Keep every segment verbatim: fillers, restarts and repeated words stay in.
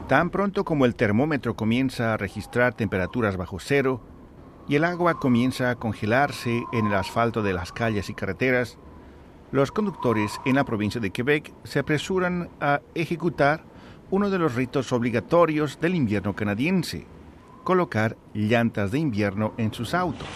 Tan pronto como el termómetro comienza a registrar temperaturas bajo cero y el agua comienza a congelarse en el asfalto de las calles y carreteras, los conductores en la provincia de Quebec se apresuran a ejecutar uno de los ritos obligatorios del invierno canadiense: colocar llantas de invierno en sus autos.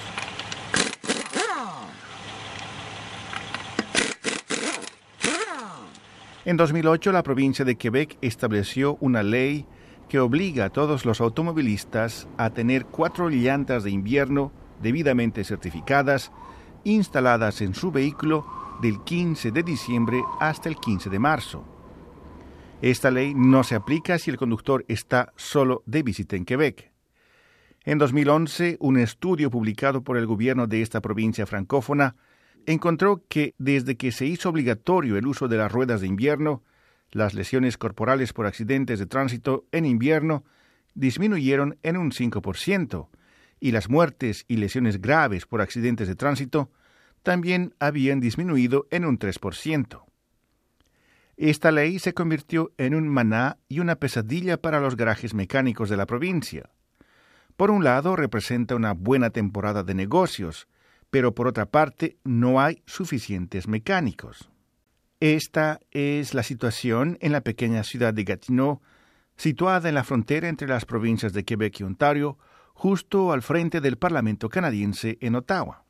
En dos mil ocho, la provincia de Quebec estableció una ley que obliga a todos los automovilistas a tener cuatro llantas de invierno debidamente certificadas instaladas en su vehículo del quince de diciembre hasta el quince de marzo. Esta ley no se aplica si el conductor está solo de visita en Quebec. En dos mil once, un estudio publicado por el gobierno de esta provincia francófona encontró que desde que se hizo obligatorio el uso de las ruedas de invierno, las lesiones corporales por accidentes de tránsito en invierno disminuyeron en un cinco por ciento y las muertes y lesiones graves por accidentes de tránsito también habían disminuido en un tres por ciento. Esta ley se convirtió en un maná y una pesadilla para los garajes mecánicos de la provincia. Por un lado, representa una buena temporada de negocios, pero por otra parte no hay suficientes mecánicos. Esta es la situación en la pequeña ciudad de Gatineau, situada en la frontera entre las provincias de Quebec y Ontario, justo al frente del Parlamento canadiense en Ottawa.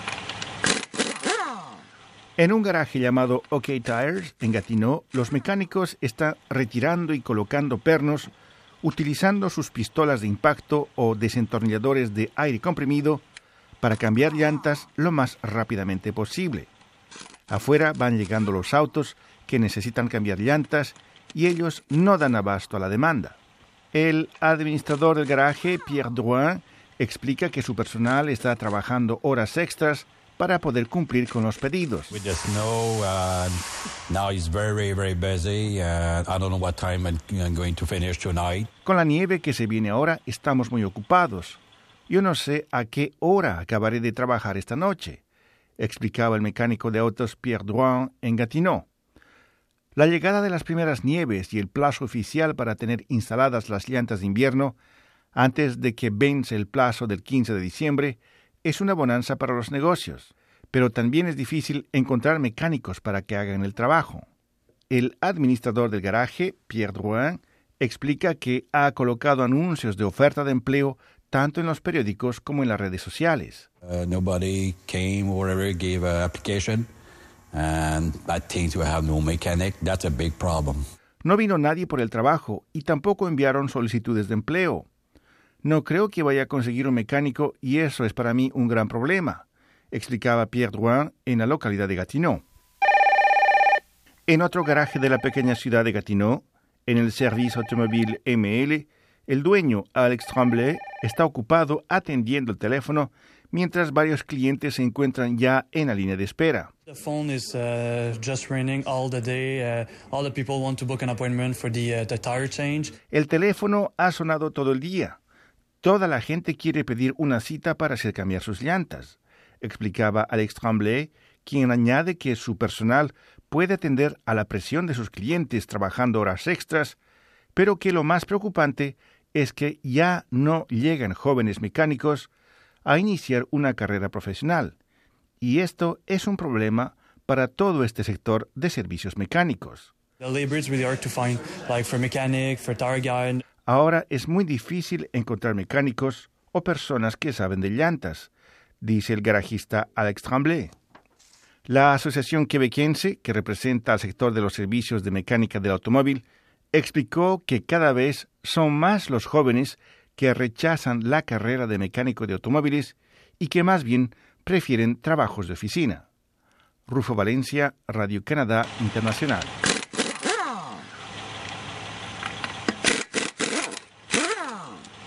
En un garaje llamado OK Tires, en Gatineau, los mecánicos están retirando y colocando pernos utilizando sus pistolas de impacto o desentornilladores de aire comprimido para cambiar llantas lo más rápidamente posible. Afuera van llegando los autos que necesitan cambiar llantas y ellos no dan abasto a la demanda. El administrador del garaje, Pierre Drouin, explica que su personal está trabajando horas extras para poder cumplir con los pedidos. With the snow, uh, now it's very, very busy. Uh, I don't know what time I'm going to finish tonight. Con la nieve que se viene ahora, estamos muy ocupados. Yo no sé a qué hora acabaré de trabajar esta noche, explicaba el mecánico de autos Pierre Drouin en Gatineau. La llegada de las primeras nieves y el plazo oficial para tener instaladas las llantas de invierno antes de que vence el plazo del quince de diciembre es una bonanza para los negocios, pero también es difícil encontrar mecánicos para que hagan el trabajo. El administrador del garaje, Pierre Drouin, explica que ha colocado anuncios de oferta de empleo tanto en los periódicos como en las redes sociales. Uh, nobody came or whatever, gave an application, and that things we have no mechanic. That's a big problem. No vino nadie por el trabajo y tampoco enviaron solicitudes de empleo. No creo que vaya a conseguir un mecánico y eso es para mí un gran problema, explicaba Pierre Drouin en la localidad de Gatineau. En otro garaje de la pequeña ciudad de Gatineau, en el Service Automobile M L, el dueño, Alex Tremblay, está ocupado atendiendo el teléfono mientras varios clientes se encuentran ya en la línea de espera. The phone is uh, just ringing all the day. Uh, all the people want to book an appointment for the, uh, the tire change. El teléfono ha sonado todo el día. Toda la gente quiere pedir una cita para hacer cambiar sus llantas, explicaba Alex Tremblay, quien añade que su personal puede atender a la presión de sus clientes trabajando horas extras, pero que lo más preocupante es que ya no llegan jóvenes mecánicos a iniciar una carrera profesional, y esto es un problema para todo este sector de servicios mecánicos. The labor is really hard to find, like for mechanic, for tire guy. Ahora es muy difícil encontrar mecánicos o personas que saben de llantas, dice el garajista Alex Tremblay. La Asociación Quebequense, que representa al sector de los servicios de mecánica del automóvil, explicó que cada vez son más los jóvenes que rechazan la carrera de mecánico de automóviles y que más bien prefieren trabajos de oficina. Rufo Valencia, Radio Canadá Internacional.